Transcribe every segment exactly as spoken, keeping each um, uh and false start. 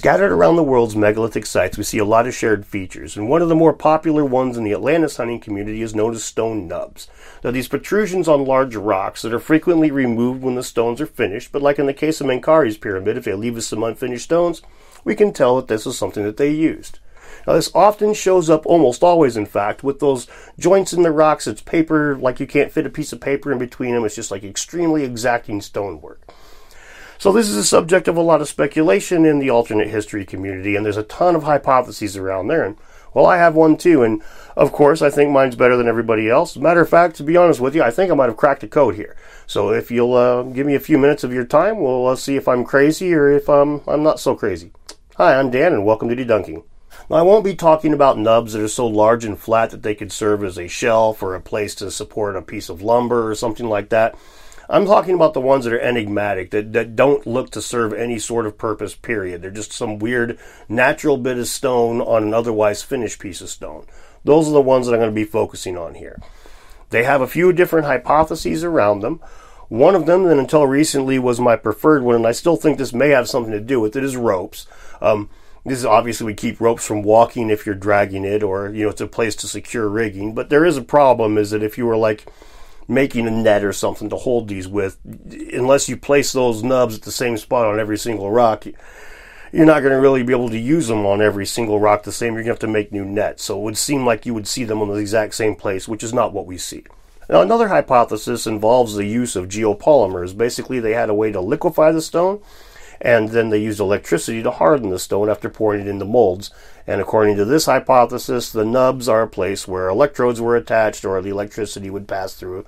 Scattered around the world's megalithic sites, we see a lot of shared features, and one of the more popular ones in the Atlantis hunting community is known as stone nubs. Now, these protrusions on large rocks that are frequently removed when the stones are finished, but like in the case of Menkari's pyramid, if they leave us some unfinished stones, we can tell that this is something that they used. Now, this often shows up, almost always in fact, with those joints in the rocks. It's paper, like you can't fit a piece of paper in between them. It's just like extremely exacting stonework. So this is a subject of a lot of speculation in the alternate history community, and there's a ton of hypotheses around there. And, well, I have one too, and of course I think mine's better than everybody else. As a matter of fact, to be honest with you, I think I might have cracked the code here. So if you'll uh, give me a few minutes of your time, we'll uh, see if I'm crazy or if um, I'm not so crazy. Hi, I'm Dan, and welcome to Debunking. Now, I won't be talking about nubs that are so large and flat that they could serve as a shelf or a place to support a piece of lumber or something like that. I'm talking about the ones that are enigmatic, that, that don't look to serve any sort of purpose, period. They're just some weird natural bit of stone on an otherwise finished piece of stone. Those are the ones that I'm going to be focusing on here. They have a few different hypotheses around them. One of them, that until recently was my preferred one, and I still think this may have something to do with it, is ropes. Um, this is obviously we keep ropes from walking if you're dragging it, or, you know, it's a place to secure rigging. But there is a problem, is that if you were like making a net or something to hold these with, unless you place those nubs at the same spot on every single rock, you're not going to really be able to use them on every single rock the same. You're going to have to make new nets. So it would seem like you would see them on the exact same place, which is not what we see. Now, another hypothesis involves the use of geopolymers. Basically, they had a way to liquefy the stone, and then they used electricity to harden the stone after pouring it into molds. And according to this hypothesis, the nubs are a place where electrodes were attached or the electricity would pass through.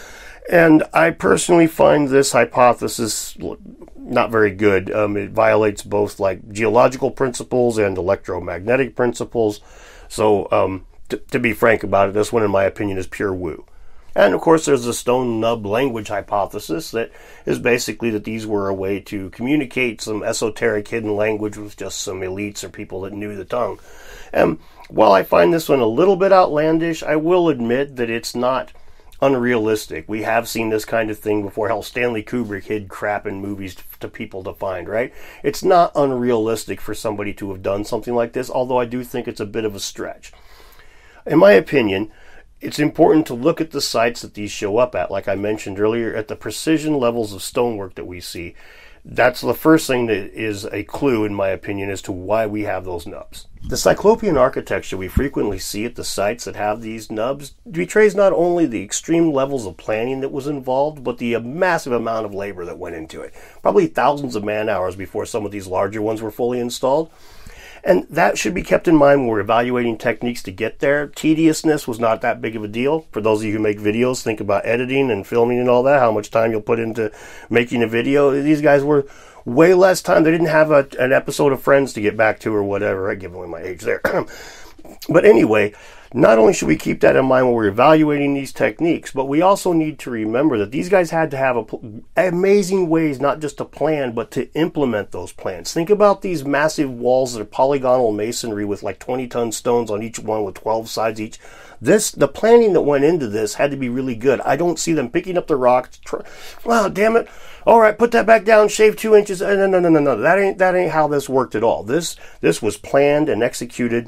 And I personally find this hypothesis not very good. Um, it violates both like geological principles and electromagnetic principles. So um, t- to be frank about it, this one, in my opinion, is pure woo. And, of course, there's the stone nub language hypothesis that is basically that these were a way to communicate some esoteric hidden language with just some elites or people that knew the tongue. And while I find this one a little bit outlandish, I will admit that it's not unrealistic. We have seen this kind of thing before. Hell, Stanley Kubrick hid crap in movies to people to find, right? It's not unrealistic for somebody to have done something like this, although I do think it's a bit of a stretch. In my opinion, it's important to look at the sites that these show up at, like I mentioned earlier, at the precision levels of stonework that we see. That's the first thing that is a clue, in my opinion, as to why we have those nubs. The Cyclopean architecture we frequently see at the sites that have these nubs betrays not only the extreme levels of planning that was involved, but the massive amount of labor that went into it. Probably thousands of man hours before some of these larger ones were fully installed. And that should be kept in mind when we're evaluating techniques to get there. Tediousness was not that big of a deal. For those of you who make videos, think about editing and filming and all that, how much time you'll put into making a video. These guys were way less time. They didn't have a, an episode of Friends to get back to or whatever. I give away my age there. But anyway, not only should we keep that in mind when we're evaluating these techniques, but we also need to remember that these guys had to have a, amazing ways not just to plan, but to implement those plans. Think about these massive walls that are polygonal masonry with like twenty-ton stones on each one with twelve sides each. This, the planning that went into this had to be really good. I don't see them picking up the rocks. Tr- wow, damn it. All right, put that back down, shave two inches. No, no, no, no, no. That ain't, that ain't how this worked at all. This, this was planned and executed.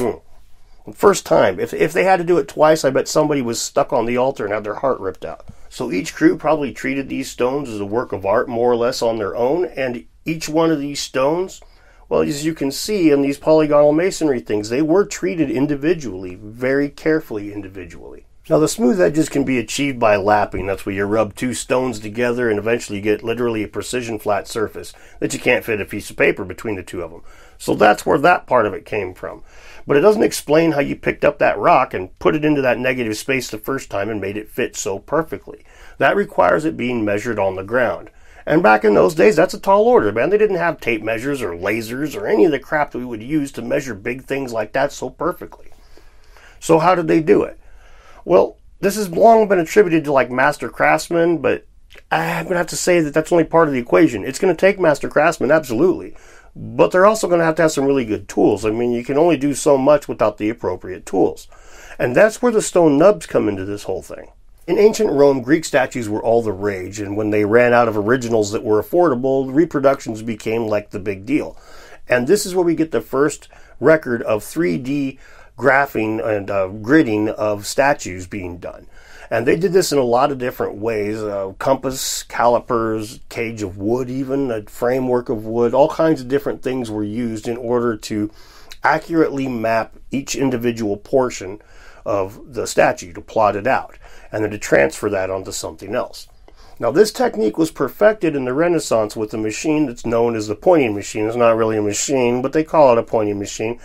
First time. If if they had to do it twice, I bet somebody was stuck on the altar and had their heart ripped out. So each crew probably treated these stones as a work of art, more or less on their own, and each one of these stones, well, as you can see in these polygonal masonry things, they were treated individually, very carefully individually. Now, the smooth edges can be achieved by lapping. That's where you rub two stones together and eventually you get literally a precision flat surface that you can't fit a piece of paper between the two of them. So that's where that part of it came from. But it doesn't explain how you picked up that rock and put it into that negative space the first time and made it fit so perfectly. That requires it being measured on the ground. And back in those days, that's a tall order, man. They didn't have tape measures or lasers or any of the crap that we would use to measure big things like that so perfectly. So how did they do it? Well, this has long been attributed to like master craftsmen, but I'm going to have to say that that's only part of the equation. It's going to take master craftsmen, absolutely. But they're also going to have to have some really good tools. I mean, you can only do so much without the appropriate tools. And that's where the stone nubs come into this whole thing. In ancient Rome, Greek statues were all the rage, and when they ran out of originals that were affordable, reproductions became like the big deal. And this is where we get the first record of three D graphing and uh, gridding of statues being done. And they did this in a lot of different ways. Uh, compass, calipers, cage of wood even, a framework of wood, all kinds of different things were used in order to accurately map each individual portion of the statue, to plot it out, and then to transfer that onto something else. Now, this technique was perfected in the Renaissance with a machine that's known as the pointing machine. It's not really a machine, but they call it a pointing machine.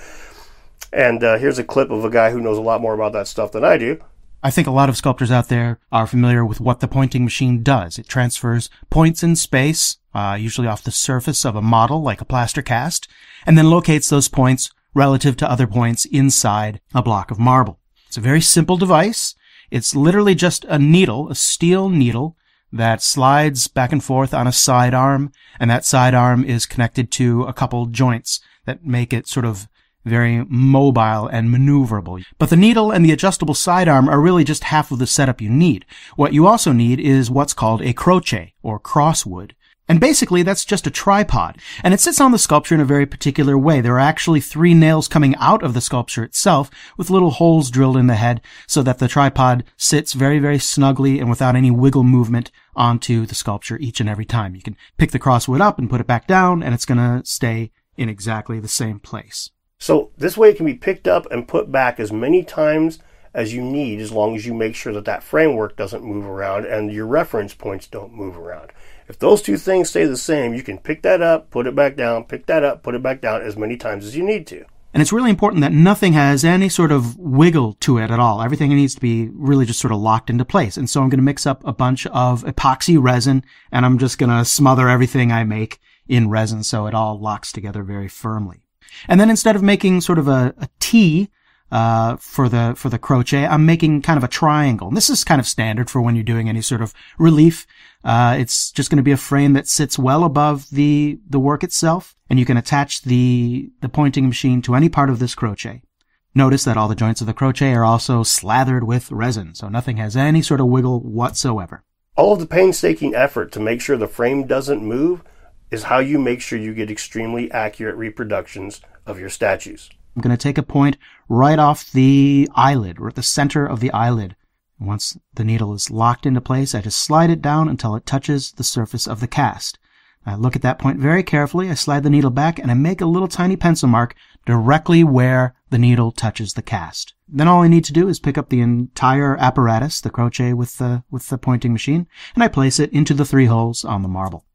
And uh, here's a clip of a guy who knows a lot more about that stuff than I do. I think a lot of sculptors out there are familiar with what the pointing machine does. It transfers points in space, uh, usually off the surface of a model like a plaster cast, and then locates those points relative to other points inside a block of marble. It's a very simple device. It's literally just a needle, a steel needle, that slides back and forth on a sidearm, and that sidearm is connected to a couple joints that make it sort of very mobile and maneuverable. But the needle and the adjustable sidearm are really just half of the setup you need. What you also need is what's called a croce, or crosswood. And basically, that's just a tripod. And it sits on the sculpture in a very particular way. There are actually three nails coming out of the sculpture itself, with little holes drilled in the head, so that the tripod sits very, very snugly and without any wiggle movement onto the sculpture each and every time. You can pick the crosswood up and put it back down, and it's going to stay in exactly the same place. So this way it can be picked up and put back as many times as you need, as long as you make sure that that framework doesn't move around and your reference points don't move around. If those two things stay the same, you can pick that up, put it back down, pick that up, put it back down as many times as you need to. And it's really important that nothing has any sort of wiggle to it at all. Everything needs to be really just sort of locked into place. And so I'm going to mix up a bunch of epoxy resin, and I'm just going to smother everything I make in resin so it all locks together very firmly. And then instead of making sort of a, a T uh for the for the croce, I'm making kind of a triangle. And this is kind of standard for when you're doing any sort of relief. Uh it's just going to be a frame that sits well above the the work itself, and you can attach the the pointing machine to any part of this croce. Notice that all the joints of the croce are also slathered with resin, so nothing has any sort of wiggle whatsoever. All of the painstaking effort to make sure the frame doesn't move is how you make sure you get extremely accurate reproductions of your statues. I'm going to take a point right off the eyelid, or at the center of the eyelid. Once the needle is locked into place, I just slide it down until it touches the surface of the cast. I look at that point very carefully, I slide the needle back, and I make a little tiny pencil mark directly where the needle touches the cast. Then all I need to do is pick up the entire apparatus, the croce with the, with the pointing machine, and I place it into the three holes on the marble.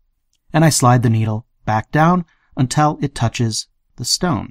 And I slide the needle back down until it touches the stone.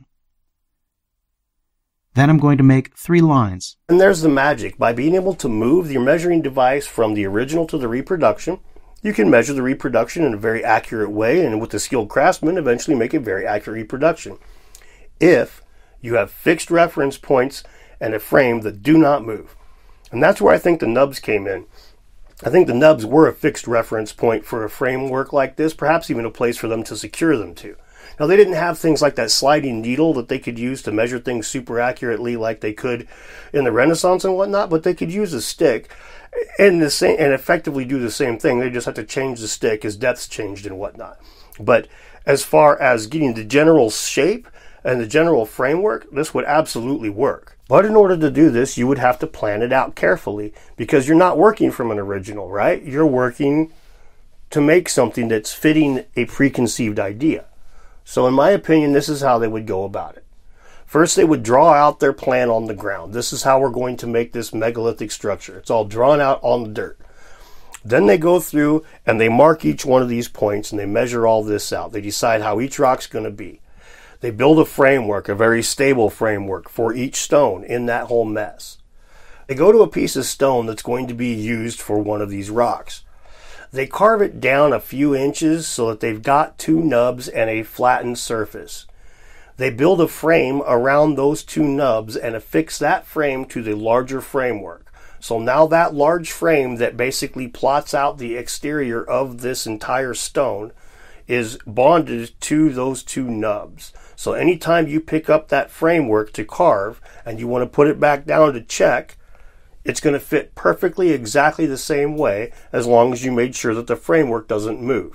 Then I'm going to make three lines. And there's the magic. By being able to move your measuring device from the original to the reproduction, you can measure the reproduction in a very accurate way, and with the skilled craftsman, eventually make a very accurate reproduction. If you have fixed reference points and a frame that do not move. And that's where I think the nubs came in. I think the nubs were a fixed reference point for a framework like this, perhaps even a place for them to secure them to. Now, they didn't have things like that sliding needle that they could use to measure things super accurately like they could in the Renaissance and whatnot, but they could use a stick and the same and effectively do the same thing. They just had to change the stick as depths changed and whatnot. But as far as getting the general shape and the general framework, this would absolutely work. But in order to do this, you would have to plan it out carefully, because you're not working from an original, right? You're working to make something that's fitting a preconceived idea. So in my opinion, this is how they would go about it. First, they would draw out their plan on the ground. This is how we're going to make this megalithic structure. It's all drawn out on the dirt. Then they go through and they mark each one of these points and they measure all this out. They decide how each rock's going to be. They build a framework, a very stable framework for each stone in that whole mess. They go to a piece of stone that's going to be used for one of these rocks. They carve it down a few inches so that they've got two nubs and a flattened surface. They build a frame around those two nubs and affix that frame to the larger framework. So now that large frame that basically plots out the exterior of this entire stone is bonded to those two nubs. So anytime you pick up that framework to carve and you want to put it back down to check, it's going to fit perfectly exactly the same way, as long as you made sure that the framework doesn't move.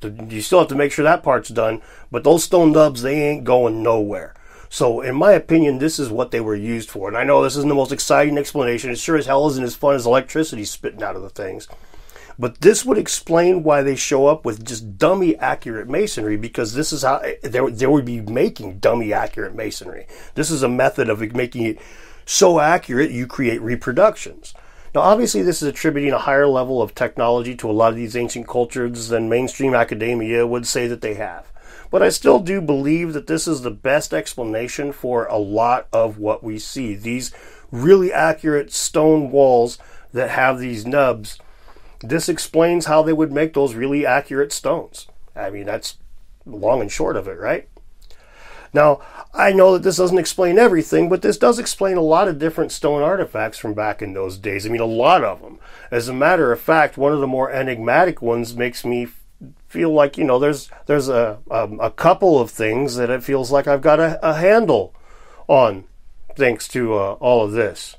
You still have to make sure that part's done, but those stone nubs, they ain't going nowhere. So, in my opinion, this is what they were used for. And I know this isn't the most exciting explanation. It sure as hell isn't as fun as electricity spitting out of the things. But this would explain why they show up with just dummy accurate masonry, because this is how they, they would be making dummy accurate masonry. This is a method of making it so accurate you create reproductions. Now, obviously, this is attributing a higher level of technology to a lot of these ancient cultures than mainstream academia would say that they have. But I still do believe that this is the best explanation for a lot of what we see. These really accurate stone walls that have these nubs, this explains how they would make those really accurate stones. I mean, that's long and short of it, right? Now, I know that this doesn't explain everything, but this does explain a lot of different stone artifacts from back in those days. I mean, a lot of them. As a matter of fact, one of the more enigmatic ones makes me feel like, you know, there's there's a, a, a couple of things that it feels like I've got a, a handle on, thanks to uh, all of this.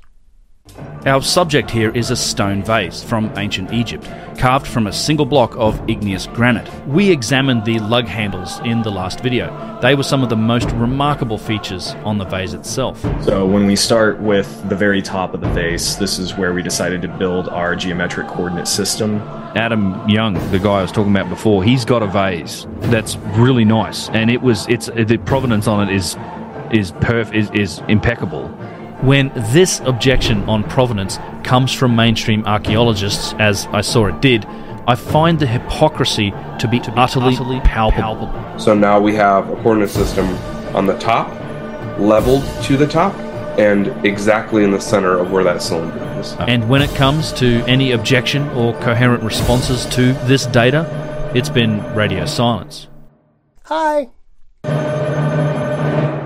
Our subject here is a stone vase from ancient Egypt, carved from a single block of igneous granite. We examined the lug handles in the last video. They were some of the most remarkable features on the vase itself. So when we start with the very top of the vase, this is where we decided to build our geometric coordinate system. Adam Young, the guy I was talking about before, he's got a vase that's really nice, and it was it's the provenance on it is is perf is, is impeccable. When this objection on provenance comes from mainstream archaeologists, as I saw it did, I find the hypocrisy to be, to be utterly, utterly palpable. palpable. So now we have a coordinate system on the top, leveled to the top, and exactly in the center of where that cylinder is. And when it comes to any objection or coherent responses to this data, it's been radio silence. Hi.